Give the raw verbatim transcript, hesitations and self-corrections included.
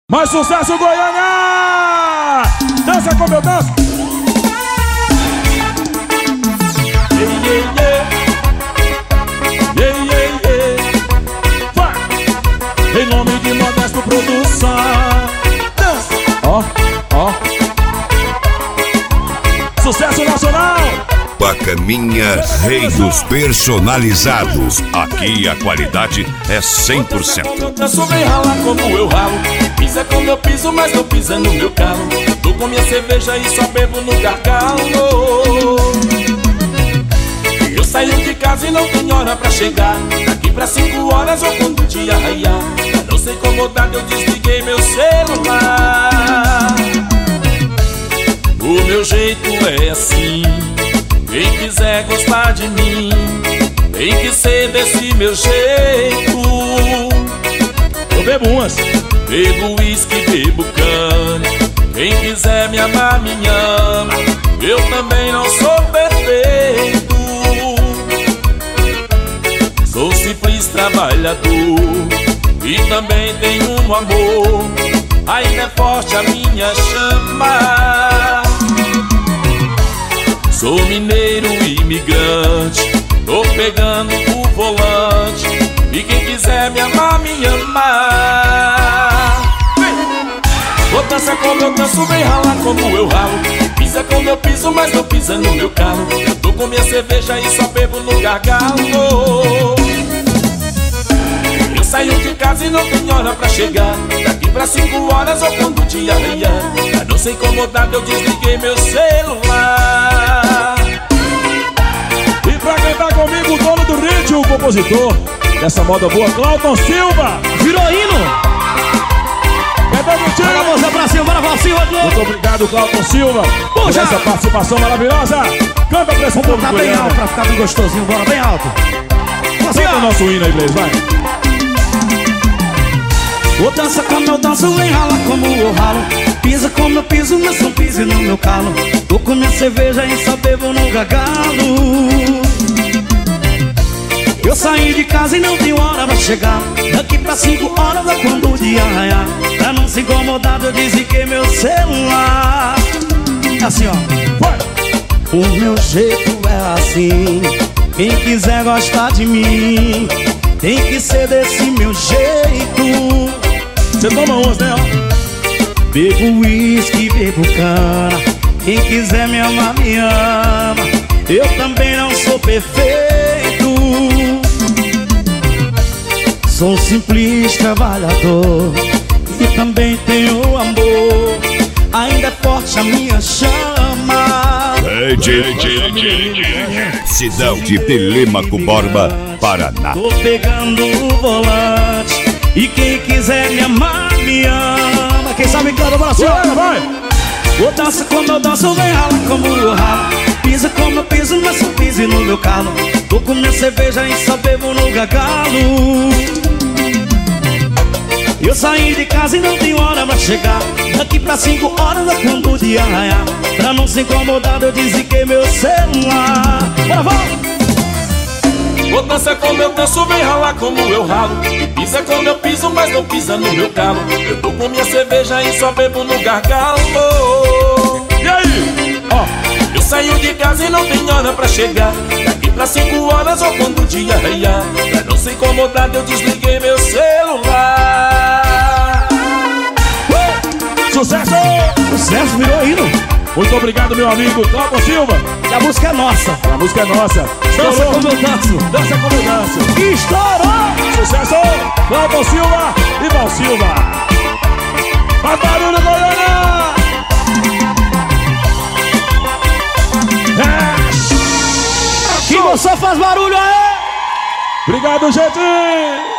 Mais sucesso, Goiânia! Dança como eu danço! Yeah, yeah, yeah. Yeah, yeah, yeah. Vai! Em nome de Modesto Produção. Dança! Ó, ó. Sucesso nacional! Pacaminha, rei dos personalizados. Aqui a qualidade é cem por cento. Eu sou bem ralar como eu ralo. Pisa como eu piso, mas não pisa no meu calo. Tô com minha cerveja e só bebo no gargalo. Eu saio de casa e não tenho hora pra chegar. Daqui pra cinco horas ou quando o dia raiar. Pra não ser incomodado eu desliguei meu celular. O meu jeito é assim. Quem quiser gostar de mim tem que ser desse meu jeito. Eu bebo umas. Bebo uísque, bebo cana. Quem quiser me amar, me ama. Eu também não sou perfeito. Sou simples trabalhador e também tenho um amor. Ainda é forte a minha chama. Sou mineiro imigrante, tô pegando o volante. E quem quiser me amar, me amar. Vou dançar como eu danço, vem ralar como eu ralo. Pisa como eu piso, mas não pisa no meu calo. Eu tô com minha cerveja e só bebo no gargalo. Eu saio de casa e não tenho hora pra chegar. Daqui pra cinco horas ou quando o dia raiar. Pra não ser incomodado eu desliguei meu celular. E pra cantar comigo o dono do ritmo, o compositor dessa moda boa, Cláudio Silva. Virou hino. Cadê o time? Bora moça pra cima, bora pra cima. Muito obrigado, Cláudio Silva, por essa participação maravilhosa. Canta pra esse povo tá bem alto pra ficar bem gostosinho, bora bem alto. Canta o nosso hino aí, Blaze, vai. Vou dançar como eu danço, vem ralar como eu ralo. Pisa como eu piso, mas não pise no meu calo. Tô com minha cerveja e só bebo no gargalo. Eu saí de casa e não tenho hora pra chegar. Daqui pra cinco horas é quando o dia raiar. Pra não se incomodar eu desliguei meu celular. Assim ó, vai. O meu jeito é assim. Quem quiser gostar de mim tem que ser desse meu jeito. Você toma uns, né? Bebo uísque, bebo cana. Quem quiser me amar, me ama. Eu também não sou perfeito. Sou um simples trabalhador e também tenho amor. Ainda é forte a minha chama. Cidade de Telêmaco Borba, Paraná. Tô pegando o volante e quem quiser me amar, me ama. Quem sabe canta, bora senhora, vai! Vou dançar como eu danço, vem rala como eu ralo. Pisa como eu piso, mas só pise no meu calo. Tô com minha cerveja e só bebo no gargalo. Eu saí de casa e não tenho hora pra chegar. Daqui pra cinco horas é quando o dia raiar. Pra não ser incomodado eu desliguei meu celular. Bora, vamos! Vou dançar como eu danço, vem ralar como eu ralo. Pisa como eu piso, mas não pisa no meu calo. Eu tô com minha cerveja e só bebo no gargalo. E aí? Ó, eu saio de casa e não tenho hora pra chegar. Daqui pra cinco horas ou quando o dia raiar. Pra não ser incomodado eu desliguei meu celular. uh! Sucesso! Sucesso, virou hino. Muito obrigado, meu amigo Cláudio Silva. E a música é nossa. A música é nossa. Dança Estourou. como eu danço. Dança como eu danço. Estourou! Sucesso! Cláudio Silva e Val Silva. Faz barulho, Goiânia! É. Quem gostou faz barulho aí! Obrigado, gente!